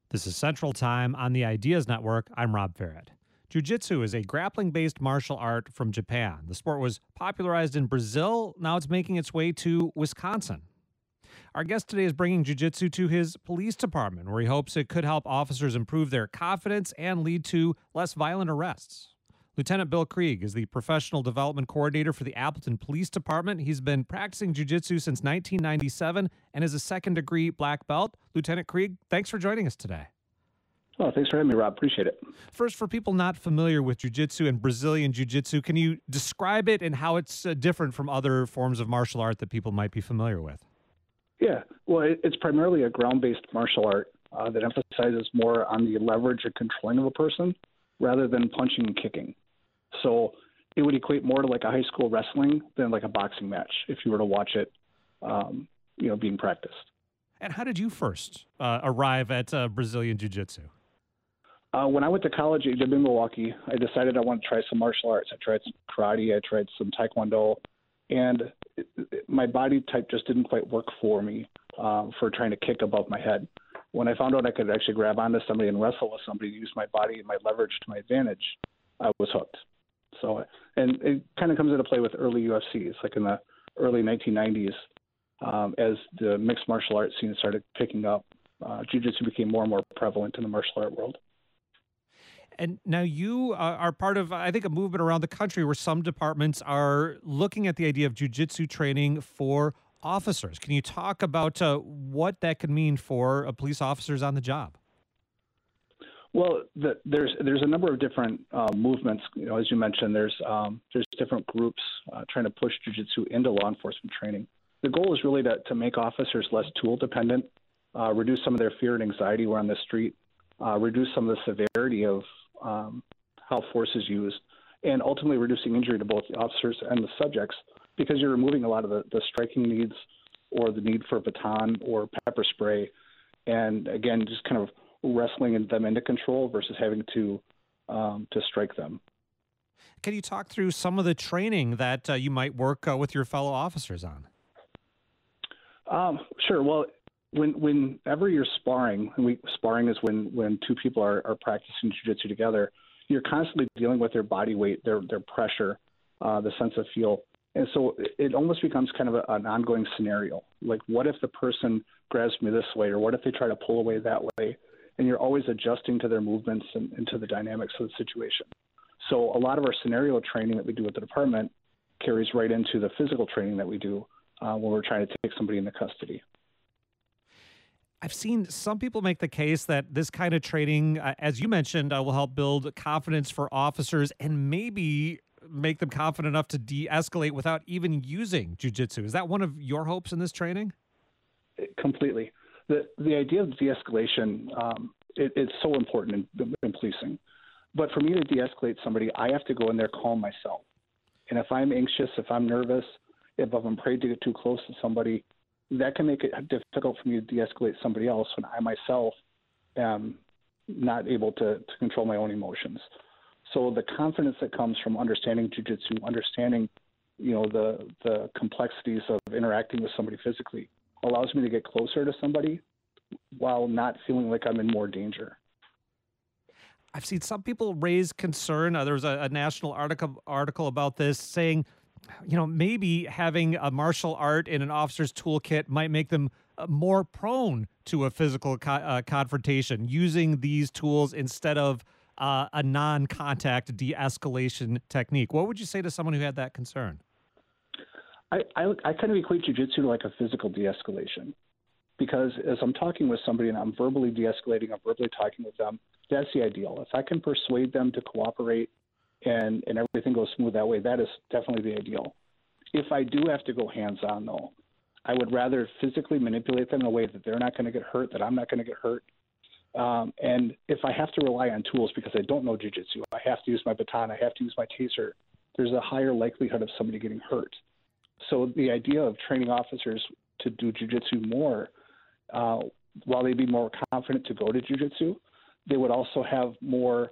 This is Central Time on the Ideas Network. I'm Rob Farrett. Jiu-Jitsu is a grappling-based martial art from Japan. The sport was popularized in Brazil. Now it's making its way to Wisconsin. Our guest today is bringing jiu-jitsu to his police department, where he hopes it could help officers improve their confidence and lead to less violent arrests. Lieutenant Bill Krieg is the professional development coordinator for the Appleton Police Department. He's been practicing jiu-jitsu since 1997 and is a second-degree black belt. Lieutenant Krieg, thanks for joining us today. Oh, thanks for having me, Rob. Appreciate it. First, for people not familiar with jiu-jitsu and Brazilian jiu-jitsu, can you describe it and how it's different from other forms of martial art that people might be familiar with? Yeah, well, it's primarily a ground-based martial art that emphasizes more on the leverage and controlling of a person rather than punching and kicking. So it would equate more to like a high school wrestling than like a boxing match if you were to watch it, being practiced. And how did you first arrive at Brazilian jiu-jitsu? When I went to college at UW Milwaukee, I decided I wanted to try some martial arts. I tried some karate, I tried some taekwondo, and my body type just didn't quite work for me for trying to kick above my head. When I found out I could actually grab onto somebody and wrestle with somebody, use my body and my leverage to my advantage, I was hooked. So, and it kind of comes into play with early UFCs, like in the early 1990s, as the mixed martial arts scene started picking up, jiu-jitsu became more and more prevalent in the martial art world. And now you are part of, I think, a movement around the country where some departments are looking at the idea of jiu-jitsu training for officers. Can you talk about what that could mean for police officers on the job? Well, there's a number of different movements. As you mentioned, there's different groups trying to push jiu-jitsu into law enforcement training. The goal is really to make officers less tool dependent, reduce some of their fear and anxiety when on the street, reduce some of the severity of how force is used, and ultimately reducing injury to both the officers and the subjects, because you're removing a lot of the striking needs or the need for a baton or pepper spray, and again, just kind of wrestling them into control versus having to strike them. Can you talk through some of the training that you might work with your fellow officers on? Sure. Well, whenever you're sparring, sparring is when two people are practicing jiu-jitsu together, you're constantly dealing with their body weight, their pressure, the sense of feel. And so it almost becomes kind of an ongoing scenario. Like, what if the person grabs me this way, or what if they try to pull away that way? And you're always adjusting to their movements and to the dynamics of the situation. So a lot of our scenario training that we do at the department carries right into the physical training that we do when we're trying to take somebody into custody. I've seen some people make the case that this kind of training, as you mentioned, will help build confidence for officers and maybe make them confident enough to de-escalate without even using jiu-jitsu. Is that one of your hopes in this training? Completely. The idea of de-escalation, it's so important in policing. But for me to de-escalate somebody, I have to go in there calm myself. And if I'm anxious, if I'm nervous, if I'm afraid to get too close to somebody, that can make it difficult for me to de-escalate somebody else when I myself am not able to control my own emotions. So the confidence that comes from understanding jiu-jitsu, understanding, the complexities of interacting with somebody physically, allows me to get closer to somebody while not feeling like I'm in more danger. I've seen some people raise concern. There was a national article about this saying, maybe having a martial art in an officer's toolkit might make them more prone to a physical confrontation using these tools instead of a non-contact de-escalation technique. What would you say to someone who had that concern? I kind of equate jiu-jitsu to like a physical de-escalation, because as I'm talking with somebody and I'm verbally de-escalating, I'm verbally talking with them, that's the ideal. If I can persuade them to cooperate and everything goes smooth that way, that is definitely the ideal. If I do have to go hands-on, though, I would rather physically manipulate them in a way that they're not going to get hurt, that I'm not going to get hurt. And if I have to rely on tools because I don't know jiu-jitsu, I have to use my baton, I have to use my taser, there's a higher likelihood of somebody getting hurt. So the idea of training officers to do jiu-jitsu more, while they'd be more confident to go to jiu-jitsu, they would also have more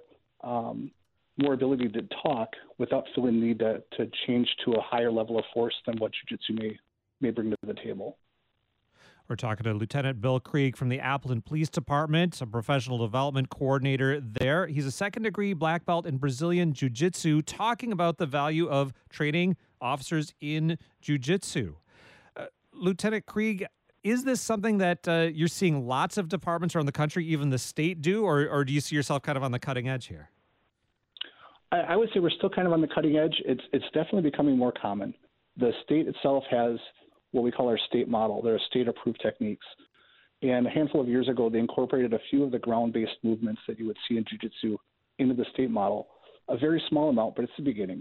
ability to talk without feeling the need to change to a higher level of force than what jiu-jitsu may bring to the table. We're talking to Lieutenant Bill Krieg from the Appleton Police Department, a professional development coordinator there. He's a second-degree black belt in Brazilian Jiu-Jitsu, talking about the value of training officers in Jiu-Jitsu. Lieutenant Krieg, is this something that you're seeing lots of departments around the country, even the state, do, or do you see yourself kind of on the cutting edge here? I would say we're still kind of on the cutting edge. It's definitely becoming more common. The state itself has what we call our state model. There are state-approved techniques. And a handful of years ago, they incorporated a few of the ground-based movements that you would see in jiu-jitsu into the state model. A very small amount, but it's the beginning.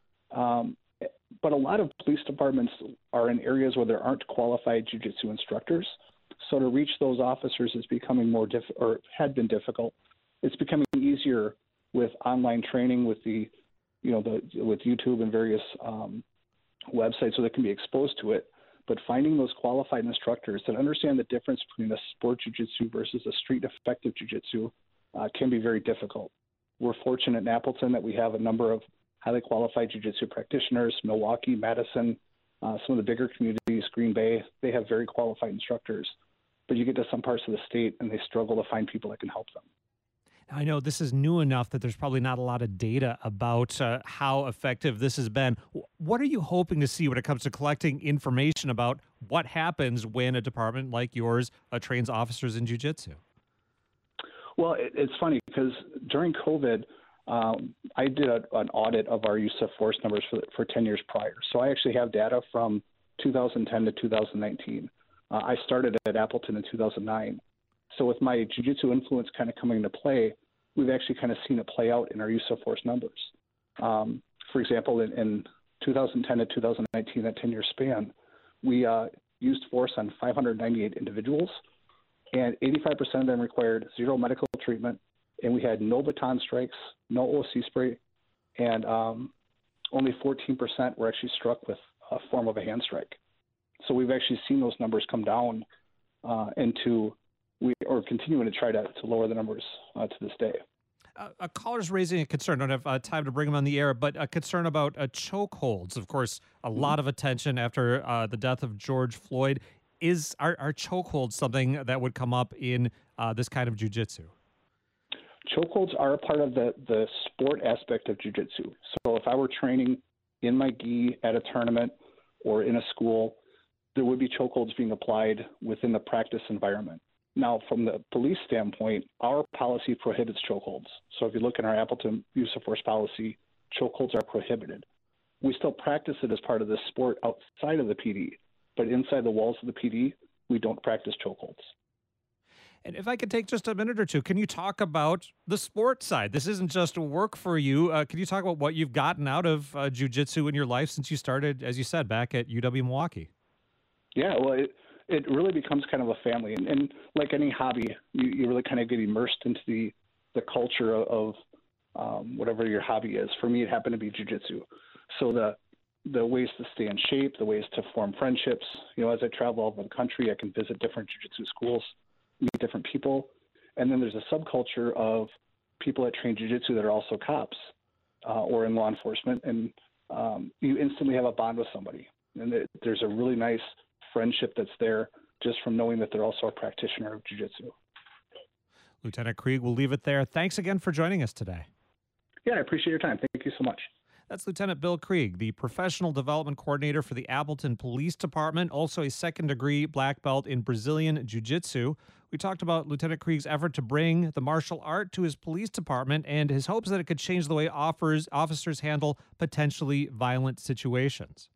But a lot of police departments are in areas where there aren't qualified jiu-jitsu instructors. So to reach those officers is becoming more or had been difficult. It's becoming easier with online training, with with YouTube and various websites, so they can be exposed to it. But finding those qualified instructors that understand the difference between a sport jiu-jitsu versus a street effective jiu-jitsu can be very difficult. We're fortunate in Appleton that we have a number of highly qualified jiu-jitsu practitioners. Milwaukee, Madison, some of the bigger communities, Green Bay, they have very qualified instructors. But you get to some parts of the state and they struggle to find people that can help them. I know this is new enough that there's probably not a lot of data about how effective this has been. What are you hoping to see when it comes to collecting information about what happens when a department like yours trains officers in jiu-jitsu? Well, it's funny because during COVID, I did an audit of our use of force numbers for 10 years prior. So I actually have data from 2010 to 2019. I started at Appleton in 2009. So with my jiu-jitsu influence kind of coming into play, we've actually kind of seen it play out in our use of force numbers. For example, in 2010 to 2019, that 10-year span, we used force on 598 individuals, and 85% of them required zero medical treatment, and we had no baton strikes, no OC spray, and only 14% were actually struck with a form of a hand strike. So we've actually seen those numbers come down we are continuing to try to lower the numbers to this day. A caller's raising a concern. I don't have time to bring him on the air, but a concern about chokeholds. Of course, a lot of attention after the death of George Floyd. Are chokeholds something that would come up in this kind of jiu-jitsu? Chokeholds are a part of the sport aspect of jiu-jitsu. So if I were training in my gi at a tournament or in a school, there would be chokeholds being applied within the practice environment. Now, from the police standpoint, our policy prohibits chokeholds. So if you look in our Appleton use of force policy, chokeholds are prohibited. We still practice it as part of the sport outside of the PD, but inside the walls of the PD, we don't practice chokeholds. And if I could take just a minute or two, can you talk about the sports side? This isn't just work for you. Can you talk about what you've gotten out of jiu-jitsu in your life since you started, as you said, back at UW-Milwaukee? Yeah, well, it really becomes kind of a family. And like any hobby, you really kind of get immersed into the culture of whatever your hobby is. For me, it happened to be jiu-jitsu. So the ways to stay in shape, the ways to form friendships. As I travel all over the country, I can visit different jiu-jitsu schools, meet different people. And then there's a subculture of people that train jiu-jitsu that are also cops or in law enforcement. And you instantly have a bond with somebody. And there's a really nice friendship that's there just from knowing that they're also a practitioner of jiu-jitsu. Lieutenant Krieg, we'll leave it there. Thanks again for joining us today. Yeah, I appreciate your time. Thank you so much. That's Lieutenant Bill Krieg, the Professional Development Coordinator for the Appleton Police Department, also a second-degree black belt in Brazilian Jiu-Jitsu. We talked about Lieutenant Krieg's effort to bring the martial art to his police department and his hopes that it could change the way officers handle potentially violent situations.